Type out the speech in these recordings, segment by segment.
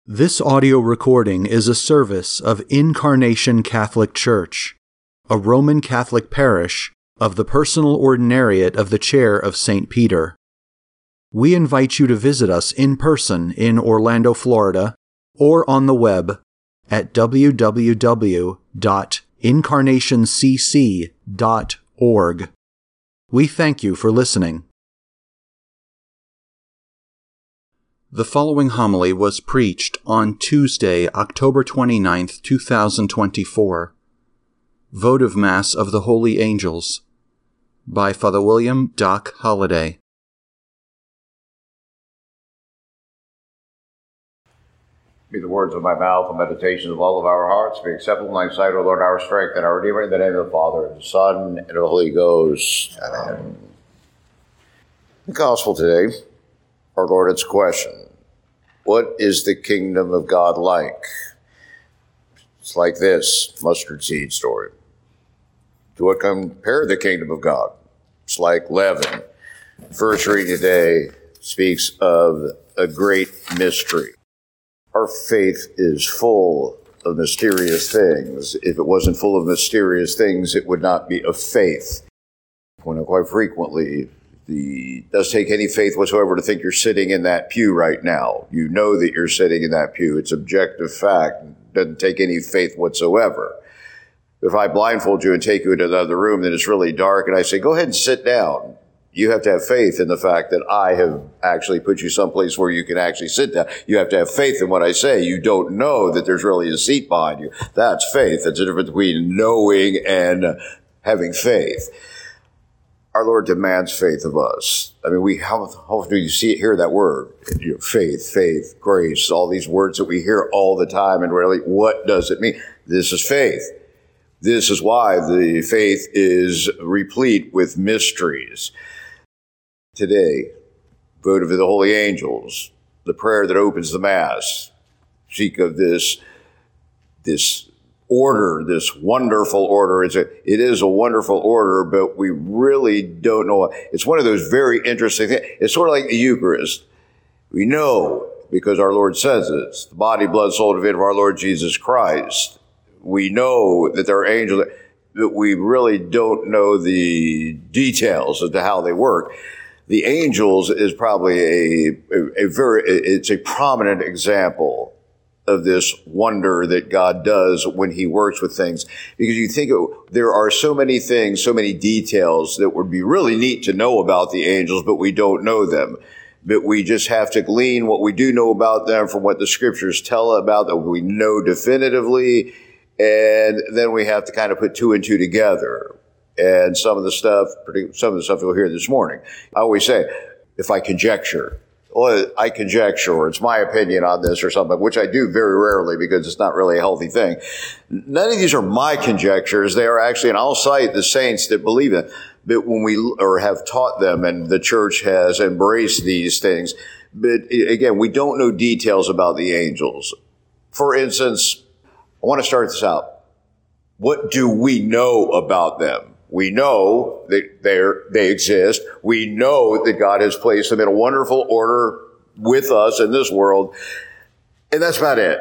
This audio recording is a service of Incarnation Catholic Church, a Roman Catholic parish of the Personal Ordinariate of the Chair of St. Peter. We invite you to visit us in person in Orlando, Florida, or on the web at www.incarnationcc.org. We thank you for listening. The following homily was preached on Tuesday, October 29th, 2024. Votive Mass of the Holy Angels by Father William Doc Holliday. Be the words of my mouth and meditations of all of our hearts be acceptable in thy sight, O Lord, our strength and our Redeemer, in the name of the Father, and the Son, and of the Holy Ghost. Amen. The Gospel today, our Lord, it's a question. What is the kingdom of God like? It's like this mustard seed story. To what compare the kingdom of God? It's like leaven. First reading today speaks of a great mystery. Our faith is full of mysterious things. If it wasn't full of mysterious things, it would not be of faith. Quite frequently, it does take any faith whatsoever to think you're sitting in that pew right now. You know that you're sitting in that pew. It's objective fact. It doesn't take any faith whatsoever. If I blindfold you and take you into another room, then it's really dark, and I say, go ahead and sit down. You have to have faith in the fact that I have actually put you someplace where you can actually sit down. You have to have faith in what I say. You don't know that there's really a seat behind you. That's faith. That's the difference between knowing and having faith. Our Lord demands faith of us. I mean, how often do you hear that word? Faith, grace, all these words that we hear all the time. And really, what does it mean? This is faith. This is why the faith is replete with mysteries. Today, votive of the holy angels, the prayer that opens the Mass, speak of this order, this wonderful order. It is a wonderful order, but we really don't know. It's one of those very interesting things. It's sort of like the Eucharist. We know, because our Lord says it, it's the body, blood, soul, and divinity of our Lord Jesus Christ. We know that there are angels, but we really don't know the details as to how they work. The angels is probably it's a prominent example of this wonder that God does when he works with things. Because you think there are so many things, so many details that would be really neat to know about the angels, but we don't know them. But we just have to glean what we do know about them from what the scriptures tell about that we know definitively. And then we have to kind of put two and two together. And some of the stuff you'll hear this morning. I always say, if I conjecture, or it's my opinion on this or something, which I do very rarely because it's not really a healthy thing. None of these are my conjectures. They are actually, and I'll cite the saints that believe it, but when or have taught them, and the church has embraced these things. But again, we don't know details about the angels. For instance, I want to start this out. What do we know about them? We know that they exist. We know that God has placed them in a wonderful order with us in this world. And that's about it.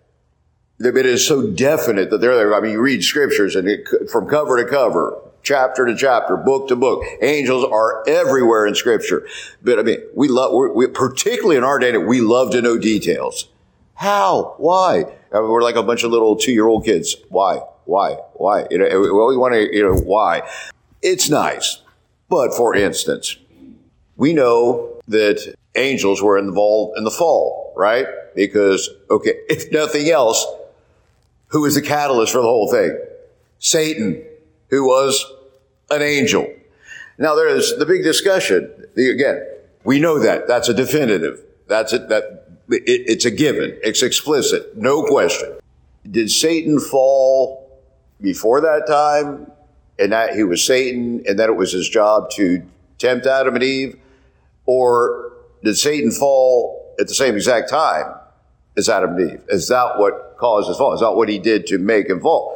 It is so definite that they're there. I mean, you read scriptures and from cover to cover, chapter to chapter, book to book, angels are everywhere in scripture. But I mean, we particularly in our day, we love to know details. How? Why? I mean, we're like a bunch of little 2-year-old kids. Why? We always want to, why? It's nice. But for instance, we know that angels were involved in the fall, right? Because, if nothing else, who was the catalyst for the whole thing? Satan, who was an angel. Now there is the big discussion. Again, we know that. That's a definitive. That's it. It's a given. It's explicit. No question. Did Satan fall before that time, and that he was Satan, and that it was his job to tempt Adam and Eve? Or did Satan fall at the same exact time as Adam and Eve? Is that what caused his fall? Is that what he did to make him fall?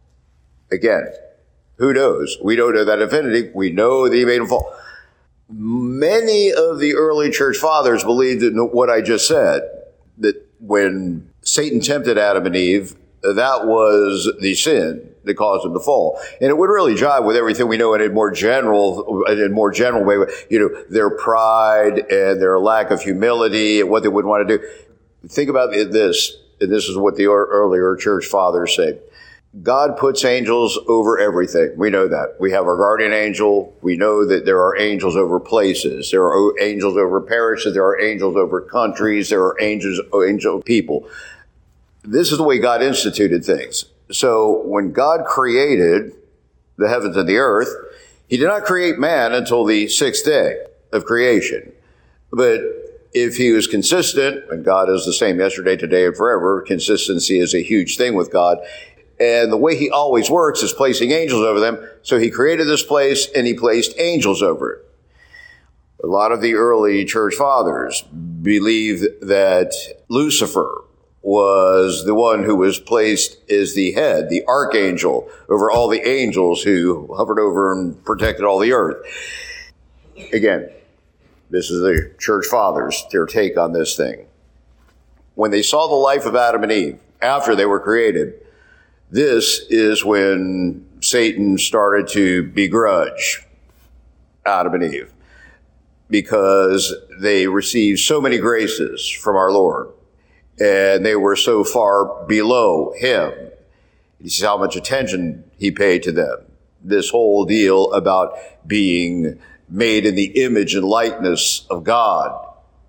Again, who knows? We don't know that definitively. We know that he made him fall. Many of the early church fathers believed in what I just said, that when Satan tempted Adam and Eve, that was the sin that caused them to fall. And it would really jive with everything we know in a more general way, their pride and their lack of humility and what they would want to do. Think about this, and this is what the earlier church fathers say. God puts angels over everything. We know that. We have our guardian angel. We know that there are angels over places. There are angels over parishes. There are angels over countries. There are angel people. This is the way God instituted things. So when God created the heavens and the earth, he did not create man until the sixth day of creation. But if he was consistent, and God is the same yesterday, today, and forever, consistency is a huge thing with God. And the way he always works is placing angels over them. So he created this place and he placed angels over it. A lot of the early church fathers believed that Lucifer was the one who was placed as the head, the archangel, over all the angels who hovered over and protected all the earth. Again, this is the church fathers, their take on this thing. When they saw the life of Adam and Eve after they were created, this is when Satan started to begrudge Adam and Eve because they received so many graces from our Lord and they were so far below him. You see how much attention he paid to them. This whole deal about being made in the image and likeness of God.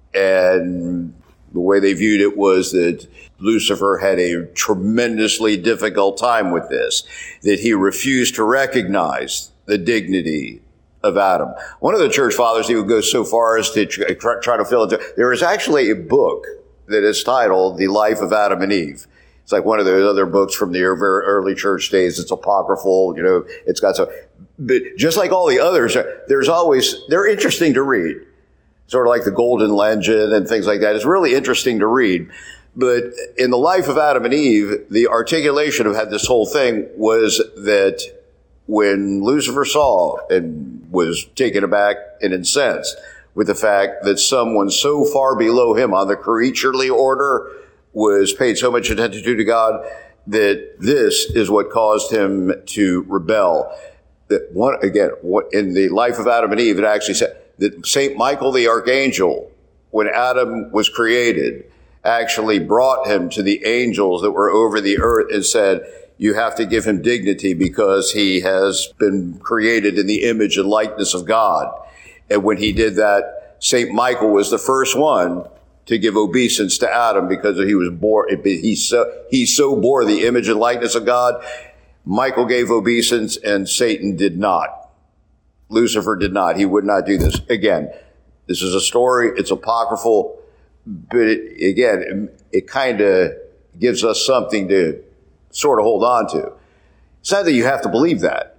And the way they viewed it was that Lucifer had a tremendously difficult time with this, that he refused to recognize the dignity of Adam. One of the church fathers, he would go so far as to try to fill it. There is actually a book that is titled The Life of Adam and Eve. It's like one of those other books from the very early church days. It's apocryphal, it's got so, but just like all the others, they're interesting to read. Sort of like the Golden Legend and things like that. It's really interesting to read. But in the life of Adam and Eve, the articulation of this whole thing was that when Lucifer saw and was taken aback and incensed with the fact that someone so far below him on the creaturely order was paid so much attention to God, that this is what caused him to rebel. That in the life of Adam and Eve, it actually said that St. Michael the Archangel, when Adam was created, actually brought him to the angels that were over the earth and said, you have to give him dignity because he has been created in the image and likeness of God. And when he did that, St. Michael was the first one to give obeisance to Adam because he was born, he so bore the image and likeness of God. Michael gave obeisance and Satan did not. Lucifer did not. He would not do this. Again, this is a story. It's apocryphal. But it kind of gives us something to sort of hold on to. It's not that you have to believe that.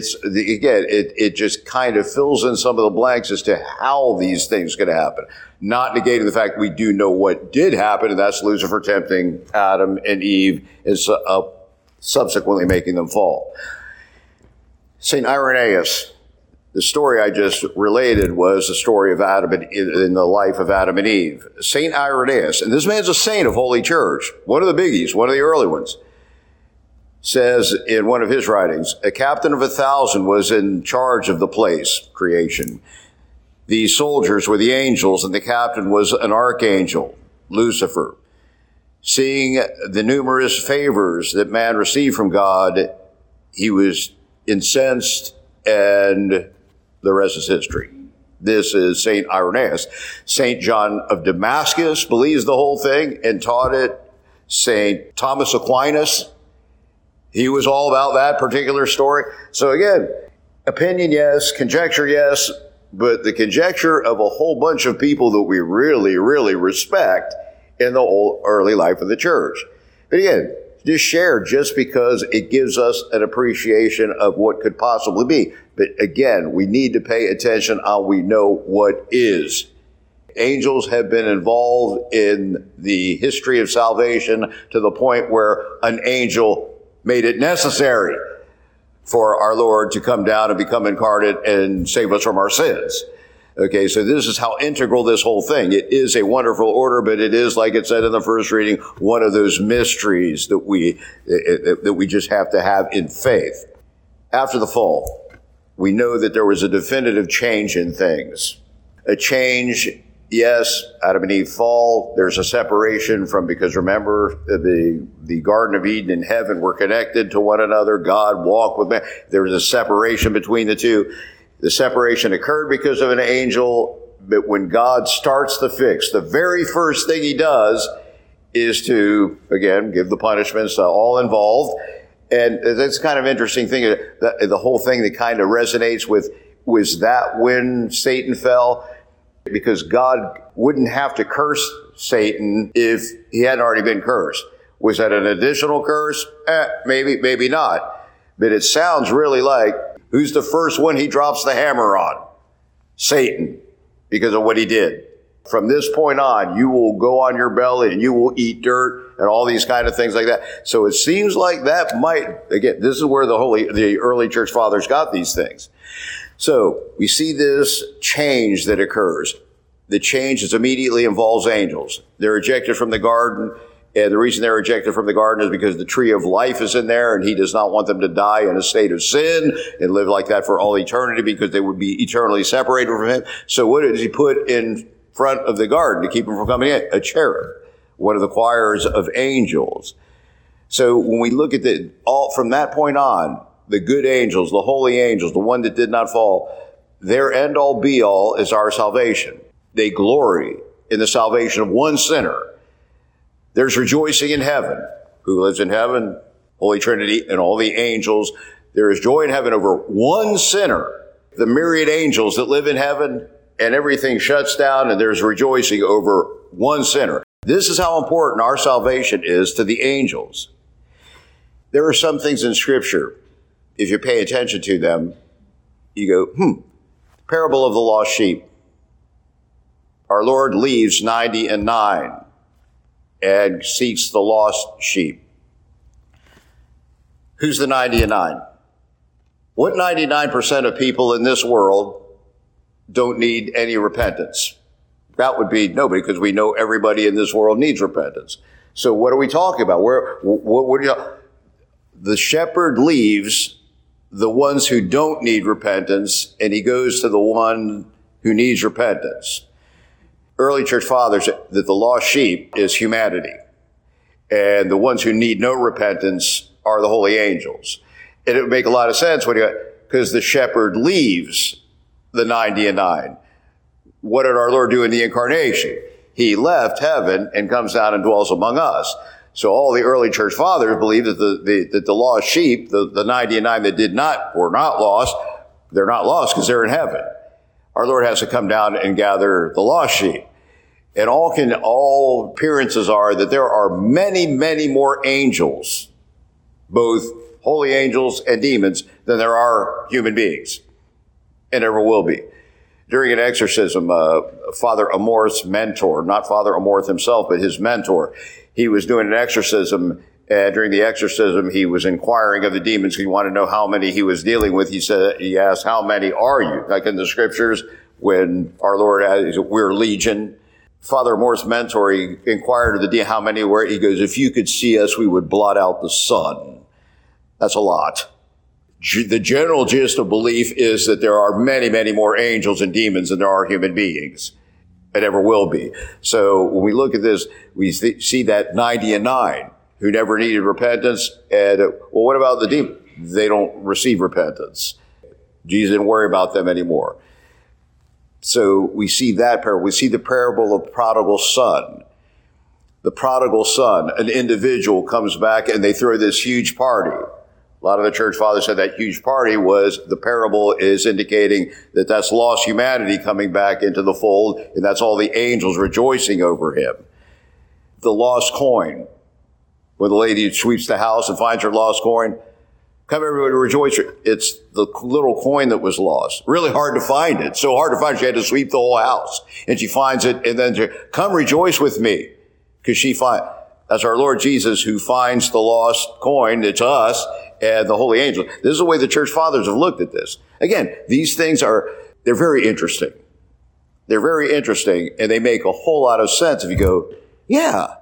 It just kind of fills in some of the blanks as to how these things could happen. Not negating the fact we do know what did happen, and that's Lucifer tempting Adam and Eve and subsequently making them fall. St. Irenaeus, the story I just related was the story of Adam in the life of Adam and Eve. St. Irenaeus, and this man's a saint of Holy Church, one of the biggies, one of the early ones, says in one of his writings, a captain of 1,000 was in charge of the place, creation. The soldiers were the angels, and the captain was an archangel, Lucifer. Seeing the numerous favors that man received from God, he was incensed, and the rest is history. This is St. Irenaeus. St. John of Damascus believes the whole thing and taught it. St. Thomas Aquinas, he was all about that particular story. So again, opinion, yes. Conjecture, yes. But the conjecture of a whole bunch of people that we really, really respect in the whole early life of the church. But again, just share just because it gives us an appreciation of what could possibly be. But again, we need to pay attention on we know what is. Angels have been involved in the history of salvation to the point where an angel made it necessary for our Lord to come down and become incarnate and save us from our sins. Okay, so this is how integral this whole thing. It is a wonderful order, but it is, like it said in the first reading, one of those mysteries that we just have to have in faith. After the fall, we know that there was a definitive change in things. A change, yes, Adam and Eve fall. There's a separation because remember, the Garden of Eden and heaven were connected to one another. God walked with man. There was a separation between the two. The separation occurred because of an angel, but when God starts the fix, the very first thing he does is to, again, give the punishments to all involved. And that's kind of interesting thing. The whole thing that kind of resonates with was that when Satan fell, because God wouldn't have to curse Satan if he hadn't already been cursed. Was that an additional curse? Maybe, maybe not. But it sounds really like, who's the first one he drops the hammer on? Satan, because of what he did. From this point on, you will go on your belly and you will eat dirt and all these kind of things like that. So it seems like that might, again, this is where the early church fathers got these things. So we see this change that occurs. The change is immediately involves angels. They're ejected from the garden. And the reason they're ejected from the garden is because the tree of life is in there and he does not want them to die in a state of sin and live like that for all eternity because they would be eternally separated from him. So what does he put in front of the garden to keep them from coming in? A cherub, one of the choirs of angels. So when we look at from that point on, the good angels, the holy angels, the one that did not fall, their end all be all is our salvation. They glory in the salvation of one sinner. There's rejoicing in heaven. Who lives in heaven? Holy Trinity and all the angels. There is joy in heaven over one sinner. The myriad angels that live in heaven, and everything shuts down and there's rejoicing over one sinner. This is how important our salvation is to the angels. There are some things in Scripture, if you pay attention to them, you go, parable of the lost sheep. Our Lord leaves 90 and 9 and seeks the lost sheep. Who's the 90 and 9? What 99% of people in this world don't need any repentance? That would be nobody, because we know everybody in this world needs repentance. So what are we talking about? The shepherd leaves the ones who don't need repentance, and he goes to the one who needs repentance. Early church fathers said that the lost sheep is humanity, and the ones who need no repentance are the holy angels. And it would make a lot of sense because the shepherd leaves the 90 and 9. What did our Lord do in the incarnation? He left heaven and comes down and dwells among us. So all the early church fathers believed that the lost sheep, the 90 and 9 that were not lost, they're not lost because they're in heaven. Our Lord has to come down and gather the lost sheep. And all appearances are that there are many, many more angels, both holy angels and demons, than there are human beings, and ever will be. During an exorcism, Father Amorth's mentor, not Father Amorth himself, but his mentor, he was doing an exorcism, and during the exorcism, he was inquiring of the demons. He wanted to know how many he was dealing with. He asked, how many are you? Like in the scriptures, when our Lord asked, we're legion. Father Amorth's mentor, he inquired of the demon how many were. He goes, if you could see us, we would blot out the sun. That's a lot. The general gist of belief is that there are many, many more angels and demons than there are human beings, and ever will be. So when we look at this, we see that 90 and 9 who never needed repentance. And what about the demons? They don't receive repentance. Jesus didn't worry about them anymore. So we see that parable. We see the parable of prodigal son. The prodigal son, an individual comes back and they throw this huge party. A lot of the church fathers said that huge party was, the parable is indicating that that's lost humanity coming back into the fold, and that's all the angels rejoicing over him. The lost coin. When the lady sweeps the house and finds her lost coin, come everybody rejoice. It's the little coin that was lost. Really hard to find it. So hard to find she had to sweep the whole house. And she finds it, and then she, come rejoice with me. Because that's our Lord Jesus who finds the lost coin. It's us and the holy angels. This is the way the church fathers have looked at this. Again, these things they're very interesting. They're very interesting, and they make a whole lot of sense if you go, yeah,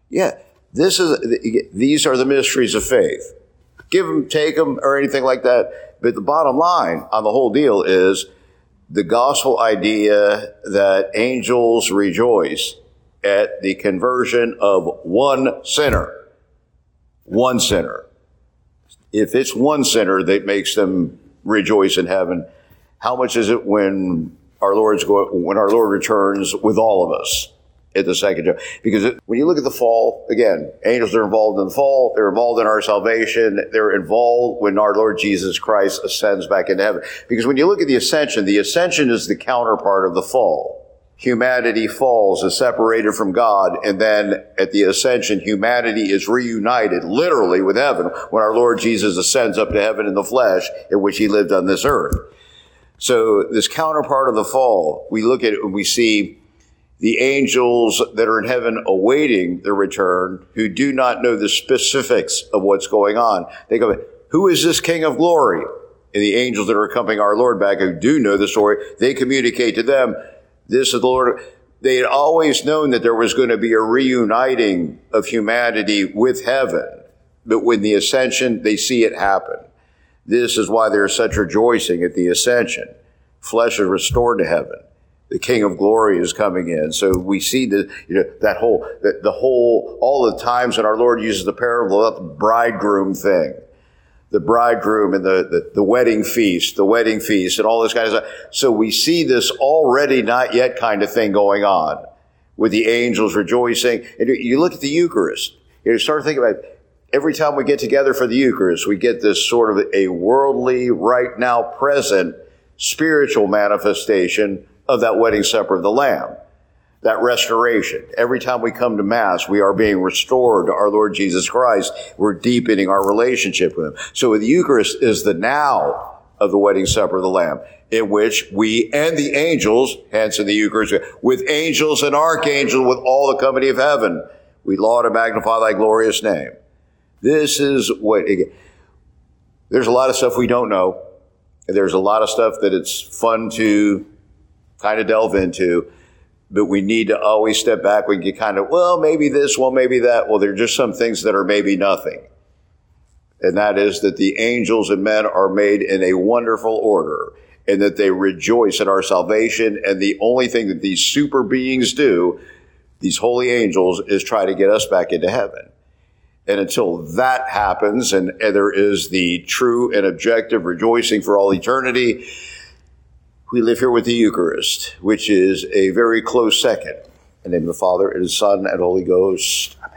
these are the mysteries of faith. Give them, take them, or anything like that. But the bottom line on the whole deal is the gospel idea that angels rejoice at the conversion of one sinner. One sinner. If it's one sinner that makes them rejoice in heaven, how much is it when our Lord returns with all of us at the second judgment? Because when you look at the fall, again, angels are involved in the fall. They're involved in our salvation. They're involved when our Lord Jesus Christ ascends back into heaven. Because when you look at the ascension is the counterpart of the fall. Humanity falls, is separated from God, and then at the ascension, humanity is reunited literally with heaven when our Lord Jesus ascends up to heaven in the flesh in which he lived on this earth. So this counterpart of the fall, we look at it and we see the angels that are in heaven awaiting their return, who do not know the specifics of what's going on. They go, who is this King of glory? And the angels that are accompanying our Lord back, who do know the story, they communicate to them, this is the Lord. They had always known that there was going to be a reuniting of humanity with heaven. But when the ascension, they see it happen. This is why there's such rejoicing at the ascension. Flesh is restored to heaven. The King of glory is coming in. So we see all the times when our Lord uses the parable of the bridegroom thing. The bridegroom and the wedding feast, and all this kind of stuff. So we see this already not yet kind of thing going on with the angels rejoicing. And you look at the Eucharist, you start thinking about it. Every time we get together for the Eucharist, we get this sort of a worldly, right now present spiritual manifestation of that wedding supper of the Lamb. That restoration. Every time we come to Mass, we are being restored to our Lord Jesus Christ. We're deepening our relationship with him. So the Eucharist is the now of the wedding supper of the Lamb, in which we and the angels, hence in the Eucharist, with angels and archangels, with all the company of heaven, we laud and magnify thy glorious name. This is what, there's a lot of stuff we don't know. There's a lot of stuff that it's fun to kind of delve into. But we need to always step back. We can kind of, well, maybe this, well, maybe that. Well, there are just some things that are maybe nothing. And that is that the angels and men are made in a wonderful order, and that they rejoice in our salvation. And the only thing that these super beings do, these holy angels, is try to get us back into heaven. And until that happens, and there is the true and objective rejoicing for all eternity, we live here with the Eucharist, which is a very close second. In the name of the Father, and the Son, and Holy Ghost. Amen.